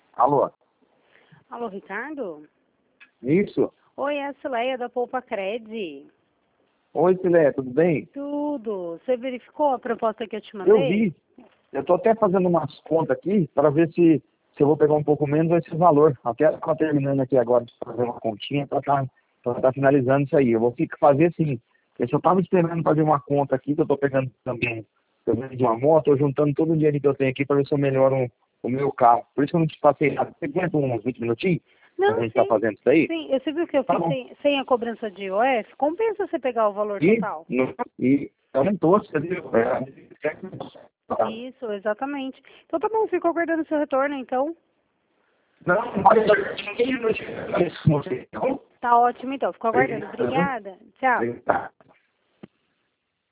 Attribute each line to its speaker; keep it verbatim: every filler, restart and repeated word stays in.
Speaker 1: Alô?
Speaker 2: Alô, Ricardo?
Speaker 1: Isso?
Speaker 2: Oi, é a Cileia da Poupa Cred.
Speaker 1: Oi, Silé, tudo bem?
Speaker 2: Tudo. Você verificou a proposta que eu te mandei?
Speaker 1: Eu vi. Eu estou até fazendo umas contas aqui para ver se, se eu vou pegar um pouco menos esse valor. Até estou terminando aqui agora de fazer uma continha para estar tá, tá finalizando isso aí. Eu vou ficar, fazer assim. Eu só estava esperando fazer uma conta aqui, que eu estou pegando também eu vendo de uma moto, estou juntando todo o dinheiro que eu tenho aqui para ver se eu melhoro um, o meu carro. Por isso que eu não te passei nada. Você aguenta uns vinte minutinhos? A
Speaker 2: Não,
Speaker 1: gente está
Speaker 2: sim.
Speaker 1: fazendo isso aí?
Speaker 2: Sim, você viu que eu
Speaker 1: Tá
Speaker 2: fiz
Speaker 1: bom.
Speaker 2: sem, sem a cobrança de I O F? Compensa você pegar o valor
Speaker 1: E,
Speaker 2: total.
Speaker 1: no, e aumentou, você viu? É,
Speaker 2: Isso, exatamente. Então tá bom, fico aguardando o seu retorno, então.
Speaker 1: não, olha, eu não.
Speaker 2: Tá ótimo, então. Fico aguardando. Obrigada. Tchau.
Speaker 1: Tá.